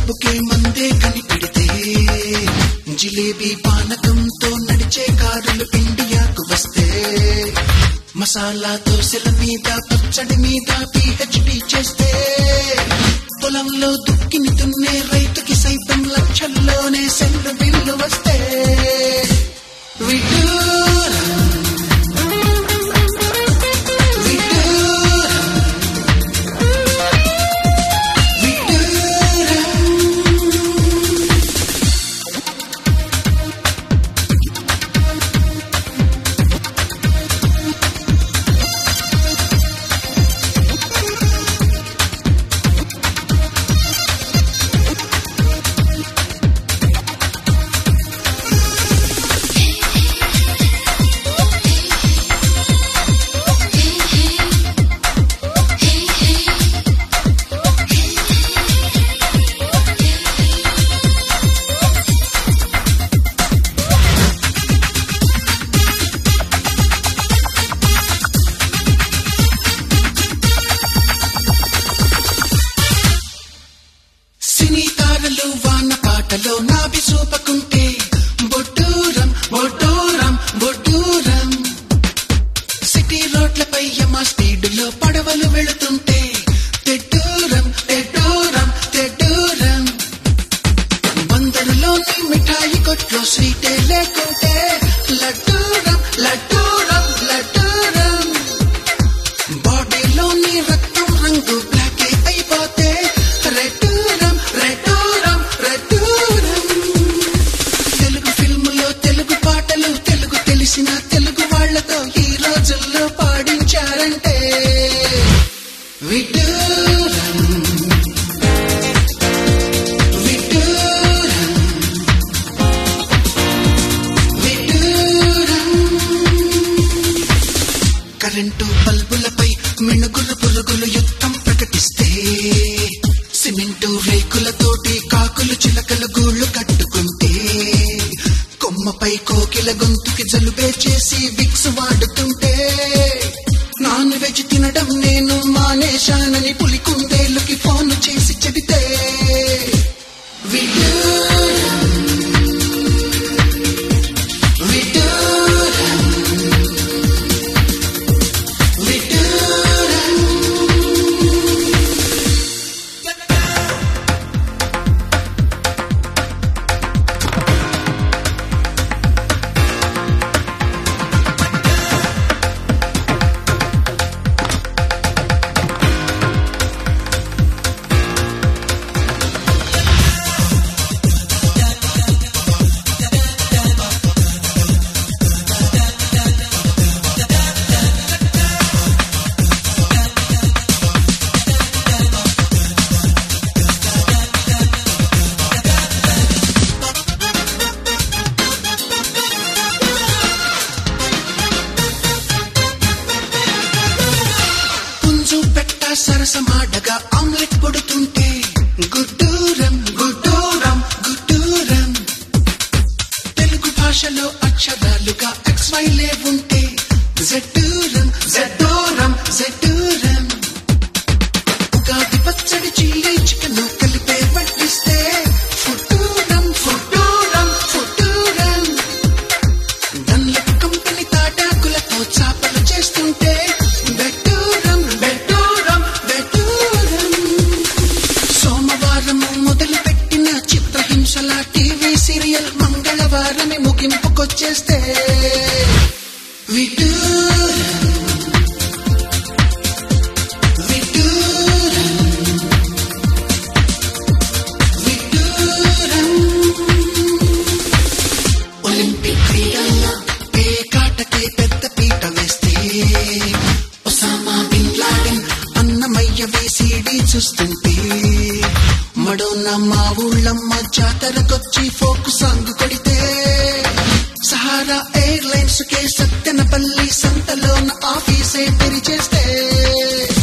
జబ్బుకే మందే కనిపెడితే జిలేబీ పానకంతో నడిచే కారులు ఇండియాకు వస్తే మసాలా దోశల మీద పచ్చడి మీద పిహెచ్డి చేస్తే పొలంలో దుక్కిని దున్నే రైతుకి సైతం లక్షల్లోనే సెల్లు బిల్లు వస్తే సినీతారలు వాన పాటలో నాభి చూపకుంటే బొడ్డూరం బొడ్డూరం బొడ్డూరం సిటీ రోడ్లపై యమ స్పీడులో పడవలు వెళుతుంటే తెడ్డూరం తెడ్డూరం తెడ్డూరం బందరులోని మిఠాయి కొట్లో స్వీటే లేకుంటే లడ్డూరం లడ్డూరం లడ్డూరం బాడీలోని రక్తం రంగు బ్లాకే అయిపోతే రెడ్డూరం రెడ్డూరం రెడ్డూరం తెలుగు ఫిల్ములో తెలుగు పాటలు తెలుగు తెలిసిన తెలుగు వాళ్లతో ఈ రోజుల్లో పాడించారంటే విడ్డూరం విడ్డూరం విడ్డూరం కరెంటు బల్బులపై మిణుగులు పురుగులు యుద్ధం ప్రకటిస్తే సిమెంటు రేకులతోటి కాకులు చిలకలు గూళ్లు కట్టుకుంటే కొమ్మపై కోకిల గొంతుకి జలుబే చేసి విక్స్ వాడుతుంటే నాన్ వెజ్ తినడం నేను మానేశానని పులికుందేలుకి ఫోన్ చేసి చెబితే విడ్డూరం విడ్డూరం విడ్డూరం సరసమాడగా ఆమ్లెట్ పొడుతుంటే గుడ్డూరం గుడ్డూరం గుడ్డూరం తెలుగు భాషలో అక్షరాలుగా XY లేవుంటే జెడ్డూరం జెడ్డూరం జెడ్డూరం ఉగాది పచ్చడి చిల్లీ చికెన్ కలిపే పట్టిస్తే ఫుట్టూరం ఫుట్టూరం ఫుట్టూరం దన్లప్ కంపెనీ తాటాకులతో చాపలు చేస్తుంటే బెట్టూరం బెట్టూరం బెట్టూరం సోమవారం మొదలు పెట్టిన చిత్రహింసల టీవీ సీరియల్ మంగళవారమే ముగింపుకొచ్చేస్తే విడ్డూరం విడ్డూరం విడ్డూరం ఒలింపిక్ క్రీడల్లో ఏ కాటకే పెద్ద పీట వేస్తే ఒసామా బిన్ లాడెన్ అన్నమయ్య వేసిడి చూస్తుంటే మడోన్న మా ఊళ్ళమ్మ జాతరకొచ్చి ఫోక్ సాంగ్ కొడితే సహారా ఎయిర్లైన్స్ కే సత్తెనపల్లి సంతలోన ఆఫీసే తెరిచేస్తే